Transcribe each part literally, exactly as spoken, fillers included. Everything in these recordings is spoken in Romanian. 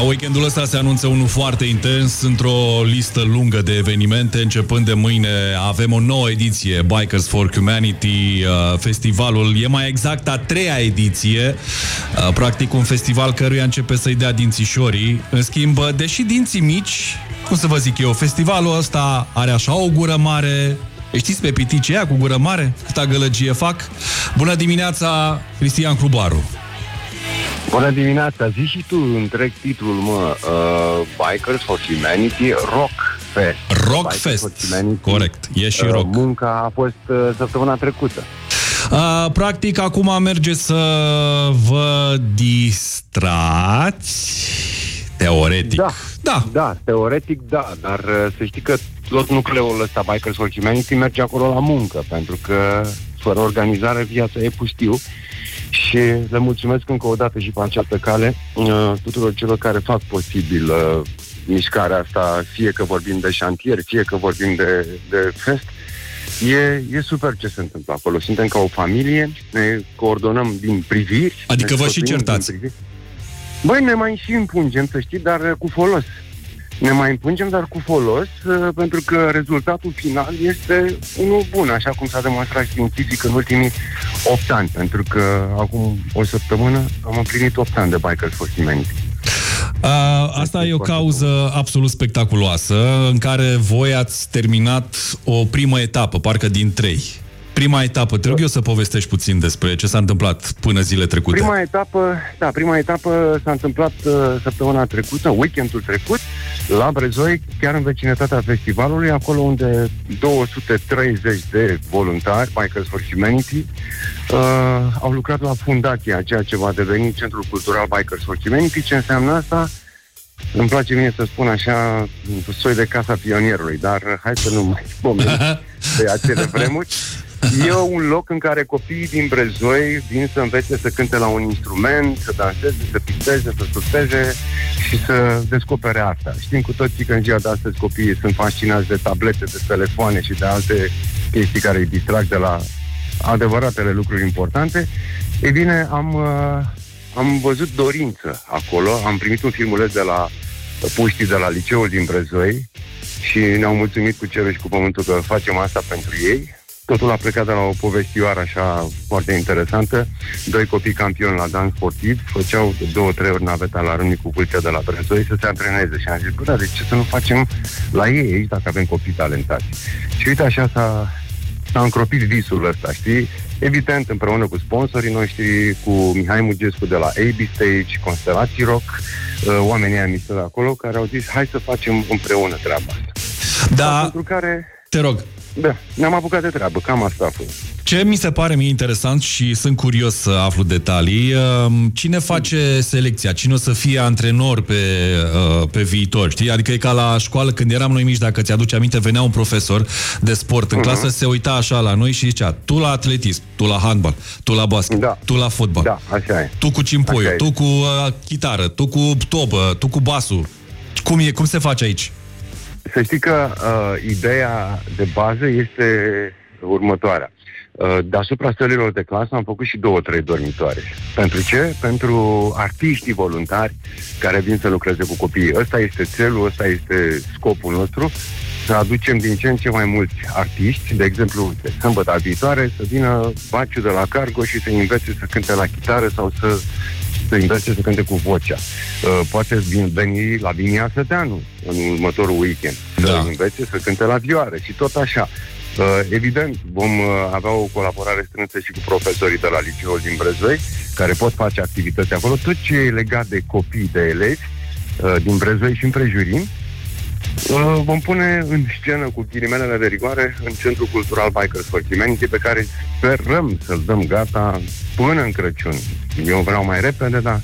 weekendul ăsta se anunță unul foarte intens într-o listă lungă de evenimente. Începând de mâine avem o nouă ediție, Bikers for Humanity. Festivalul e mai exact a treia ediție, practic un festival căruia începe să-i dea dințișorii. În schimb, deși dinții mici, cum să vă zic eu, festivalul ăsta are așa o gură mare. Știți pe piticii aia cu gură mare? Câta gălăgie fac? Bună dimineața, Cristian Hrubaru! Bună dimineața! Zici și tu întreg titlul, mă, uh, Bikers for Humanity Rock Fest. Rock Fest, corect. E și rock. Uh, munca a fost uh, săptămâna trecută. Uh, practic, acum merge să vă distrați. Teoretic. Da, da, da, teoretic da, dar uh, să știi că tot nucleul ăsta Bikers for Humanity merge acolo la muncă, pentru că fără organizare viața e pustiu. Și le mulțumesc încă o dată și pe această cale uh, tuturor celor care fac posibil uh, mișcarea asta, fie că vorbim de șantier, fie că vorbim de, de fest. E, e super ce se întâmplă acolo. Suntem ca o familie, ne coordonăm din priviri. Adică vă și certați. Băi, ne mai și împungem, să știi, dar cu folos. Ne mai împungem, dar cu folos, uh, pentru că rezultatul final este unul bun, așa cum s-a demonstrat științific în ultimii opt ani, pentru că acum o săptămână am împlinit opt ani de Bikers for Humanity. Uh, asta e o cauză absolut spectaculoasă, în care voi ați terminat o primă etapă, parcă din trei. Prima etapă, trebuie eu să povestești puțin despre ce s-a întâmplat până zile trecute. Prima etapă, da, prima etapă s-a întâmplat uh, săptămâna trecută, weekendul trecut, la Brezoi, chiar în vecinătatea festivalului, acolo unde două sute treizeci de voluntari, Bikers for Humanity, uh, au lucrat la fundația, ceea ce va deveni Centrul Cultural Bikers for Humanity. Ce înseamnă asta? Îmi place mie să spun așa, soi de Casa Pionierului, dar hai să nu mai spomeni de acele vremuri. E un loc în care copiii din Brezoi vin să învețe să cânte la un instrument, să danseze, să picteze, să surfeze și să descopere arta. Știm cu toții că în ziua de astăzi copiii sunt fascinați de tablete, de telefoane și de alte chestii care îi distrag de la adevăratele lucruri importante. Ei bine, am, uh, am văzut dorință acolo, am primit un filmuleț de la puștii de la liceul din Brezoi și ne-au mulțumit cu cerul și cu pământul că facem asta pentru ei. Totul a plecat de la o povestioară așa foarte interesantă. Doi copii campioni la dans sportiv făceau de două, trei ori naveta la Râmnicu Vâlcea de la Brezoi să se antreneze. Și am zis, bă, dar de ce să nu facem la ei aici dacă avem copii talentați? Și uite, așa s-a, s-a încropit visul ăsta, știi? Evident, împreună cu sponsorii noștri, cu Mihai Mugescu de la A B Stage, Constelații Rock, oamenii aia mișto de acolo, care au zis, hai să facem împreună treaba asta. Da, pentru care... te rog. Da, ne-am apucat de treabă, cam asta a fost. Ce mi se pare mie interesant și sunt curios să aflu detalii, cine face selecția? Cine o să fie antrenor pe, pe viitor? Știi? Adică e ca la școală, când eram noi mici, dacă ți-aduce aminte, venea un profesor de sport în uh-huh. clasă, se uita așa la noi și zicea, tu la atletism, tu la handbal, tu la basket, da. tu la fotbal, da, așa e. tu cu cimpoiu, tu cu uh, chitară, tu cu tobă, tu cu basul. Cum e? Cum se face aici? Să știi că uh, ideea de bază este următoarea. Uh, deasupra sălilor de clasă am făcut și două, trei dormitoare. Pentru ce? Pentru artiștii voluntari care vin să lucreze cu copiii. Ăsta este țelul, ăsta este scopul nostru, să aducem din ce în ce mai mulți artiști, de exemplu, de sâmbătă viitoare, să vină Baciu de la Cargo și să învețe să cânte la chitară sau să să învețe să cânte cu vocea. Uh, poate veni la Vinia Săteanu în următorul weekend, da. Să învețe să cânte la vioară și tot așa. Uh, evident, vom uh, avea o colaborare strânsă și cu profesorii de la liceul din Brezoi, care pot face activități acolo. Tot ce e legat de copii, de elevi uh, din Brezoi și împrejurim, uh, vom pune în scenă cu ghilimelele de rigoare în Centrul Cultural Bikers for Humanity, pe care sperăm să-l dăm gata până în Crăciun. Eu vreau mai repede, dar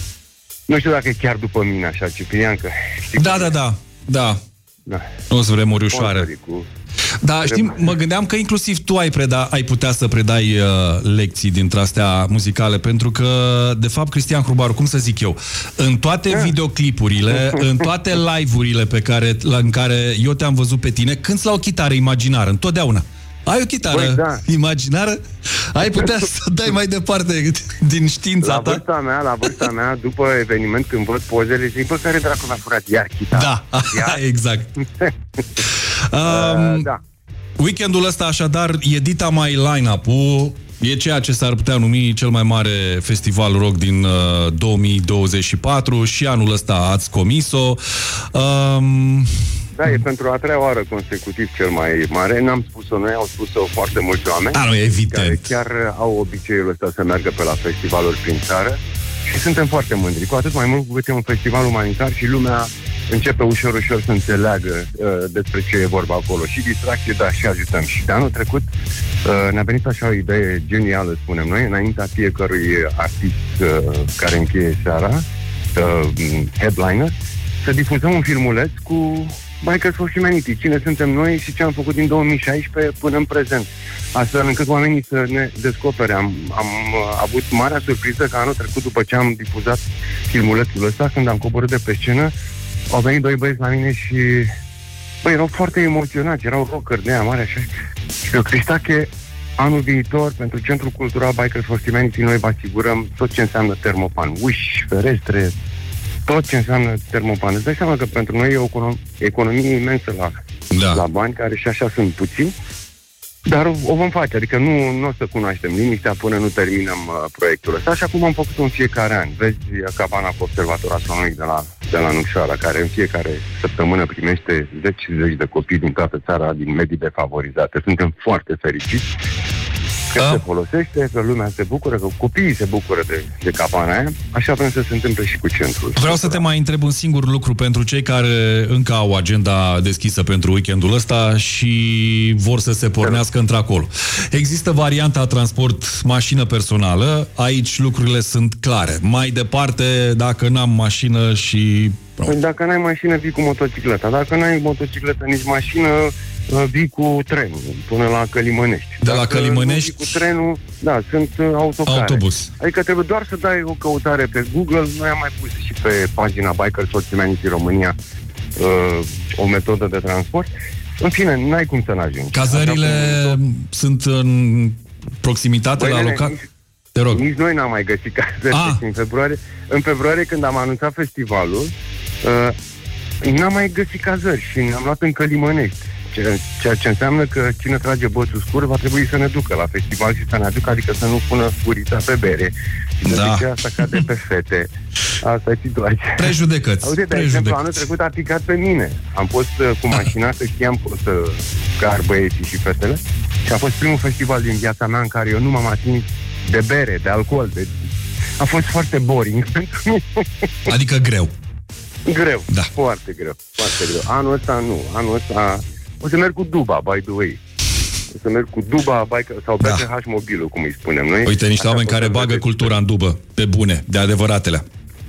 nu știu dacă e chiar după mine așa, Ciprian, că știi. Da, da, da, da. Da. Nu sunt vremuri ușoare. Cu... Da, știi, mă gândeam că inclusiv tu ai, preda, ai putea să predai uh, lecții dintre astea muzicale, pentru că, de fapt, Cristian Hrubaru, cum să zic eu, în toate yeah. videoclipurile, în toate live-urile pe care, la, în care eu te-am văzut pe tine, cânți la o chitară imaginară, întotdeauna. Ai o chitară Băi, da. imaginară? Ai putea să dai mai departe din știința la ta? Vârsta mea, la vârsta mea, după eveniment, când văd pozele, zic, bă, care dracu mi-a furat iar chitara? Da, iar? exact. um, uh, da. Weekendul ăsta, așadar, e dita mai line-up-ul. E ceea ce s-ar putea numi cel mai mare festival rock din uh, două mii douăzeci și patru și anul ăsta ați comis-o. Um... Da, e pentru a treia oară consecutiv cel mai mare. N-am spus-o noi, au spus-o foarte mulți oameni. Da, nu, evident. Care chiar au obiceiul ăsta să meargă pe la festivaluri prin țară și suntem foarte mândri. Cu atât mai mult cu cât e un festival umanitar și lumea începe ușor, ușor să înțeleagă uh, despre ce e vorba acolo. Și distracție, dar și ajutăm. Și de anul trecut uh, ne-a venit așa o idee genială, spunem noi, înaintea fiecărui artist uh, care încheie seara, uh, headliner, să difuzăm un filmuleț cu Bikers for Humanity, cine suntem noi și ce am făcut din două mii șaisprezece până în prezent. Astfel încât oamenii să ne descopere. Am, am uh, avut marea surpriză că anul trecut, după ce am difuzat filmulețul ăsta, când am coborât de pe scenă, au venit doi băieți la mine și băi, erau foarte emoționați, erau rockeri de aia mari așa. Și eu, Cristache, anul viitor, pentru Centrul Cultural Bikers for Humanity, noi vă asigurăm tot ce înseamnă termopan, uși, ferestre, tot ce înseamnă termopan. Îți dai seama că pentru noi e o econom- economie imensă la, da. la bani, care și așa sunt puțini, dar o, o vom face, adică nu, nu o să cunoaștem liniștea până nu terminăm uh, proiectul ăsta, așa cum am făcut în fiecare an. Vezi cabana cu observator astronomic de la, de la Nucșoara, care în fiecare săptămână primește zeci și zeci de copii din toată țara, din medii defavorizate. Suntem foarte fericiți că se folosește, că lumea se bucură, că copiii se bucură de, de cabana aia. Așa vrem să se întâmple și cu centrul. Vreau să te mai întreb un singur lucru pentru cei care încă au agenda deschisă pentru weekendul ăsta și vor să se pornească într-acolo. Există varianta transport mașină personală, aici lucrurile sunt clare. Mai departe, dacă n-am mașină și... Păi dacă n-ai mașină, vii cu motocicleta. Dacă n-ai motocicletă, nici mașină, vii cu trenul până la Călimănești. De la Dacă Călimănești? Vii cu trenul, da, sunt autocare. Autobuz. Adică trebuie doar să dai o căutare pe Google. Noi am mai pus și pe pagina Bikers for Humanity România uh, o metodă de transport. În fine, n-ai cum să n-ajungi. Cazările cum... sunt în proximitate Băi, la local? Te rog. Nici noi n-am mai găsit cazări în februarie. În februarie, când am anunțat festivalul, uh, n-am mai găsit cazări și ne-am luat în Călimănești. Ceea ce înseamnă că cine trage bățul scur va trebui să ne ducă la festival și să ne aducă, adică să nu pună gurița pe bere. Și de da. ce asta cade pe fete. Asta e situația. Prejudecăți. Auzi, de exemplu, anul trecut a picat pe mine. Am fost uh, cu mașina, că știam că o să car băieții și fetele și a fost primul festival din viața mea în care eu nu m-am atins de bere, de alcool. De... A fost foarte boring pentru mine. Adică greu. Greu, da. Foarte greu, foarte greu. Anul ăsta nu, anul ăsta o să merg cu Duba, by the way. O să merg cu Duba, bike, sau B F H da. mobilul, cum îi spunem noi. Uite, niște oameni care bagă cultura în dubă, pe bune, de adevăratele.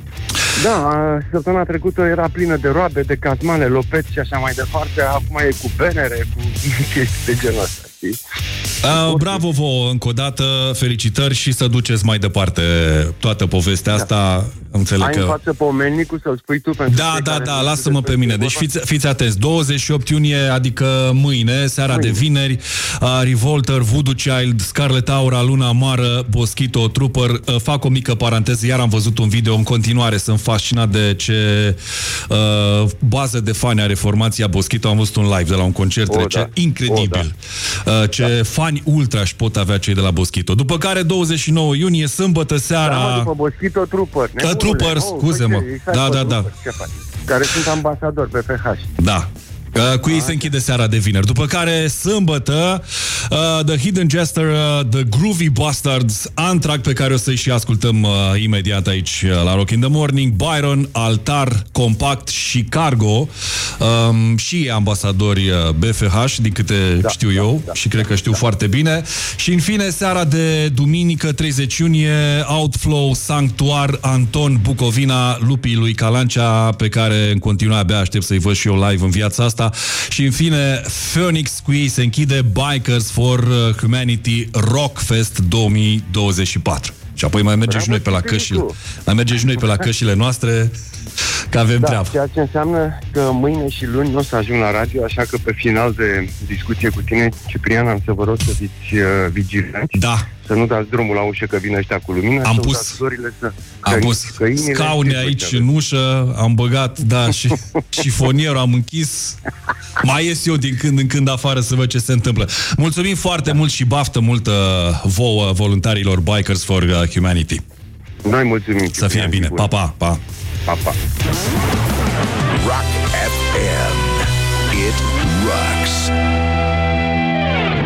Da, săptămâna trecută era plină de roabe, de cazmale, lopeți și așa mai departe. Acum e cu benere, cu chestii de genul ăsta, știi? Uh, bravo vouă, încă o dată, felicitări și să duceți mai departe toată povestea asta. Da. Înțeleg Ai că... în față pomenicul să-l spui tu pentru Da, da, da, lasă-mă pe mine. Deci fiți, fiți atenți, douăzeci și opt iunie, adică mâine, seara mâine. de vineri, uh, Revolter, Voodoo Child, Scarlet Aura, Luna Amară, Boschito, Trooper. Uh, fac o mică paranteză, iar am văzut un video, în continuare sunt fascinat de ce uh, bază de fani are formația Boschito. Am văzut un live de la un concert o, rece, da. incredibil. O, da. uh, ce da. fani ultra își pot avea cei de la Boschito. După care douăzeci și nouă iunie, sâmbătă seara... Da, mă, după Boschito, Trooper. Uh, Trooper, scuze-mă. Exact, da, da, da. Care sunt ambasadori pe F H. Da. Uh, cu ei se închide seara de vineri. După care, sâmbătă, uh, The Hidden Jester, uh, The Groovy Bastards, Antrac, pe care o să-i și ascultăm uh, imediat aici uh, la Rock in the Morning, Byron, Altar, Compact și Cargo, um, și ambasadori uh, B F H, din câte da, știu eu, da, da, și cred că știu da. foarte bine. Și, în fine, seara de duminică, treizeci iunie, Outflow, Sanctuar, Anton, Bucovina, Lupii lui Calancea, pe care în continuare abia aștept să-i văd și eu live în viața asta. Și, în fine, Phoenix, cu ei se închide Bikers for Humanity Rockfest două mii douăzeci și patru. Și apoi mai mergem și noi pe la cășile. Mai mergem și noi pe la cășile noastre că avem da, treabă. Ceea ce înseamnă că mâine și luni nu o să ajung la radio, așa că pe final de discuție cu tine, Ciprian, am să vă rog să fiți uh, vigilenți. Da. Să nu dați drumul la ușă că vine ăștia cu lumină. Am să pus, florile să am pus căinile, scaune aici în ușă, am băgat, da, și șifonierul am închis. Mai ies eu din când în când afară să văd ce se întâmplă. Mulțumim foarte da. mult și baftă multă vouă voluntarilor Bikers for Humanity. Noi mulțumim. Să fie bine. Pa, pa, pa. Pa, pa. Rock F M. It rocks.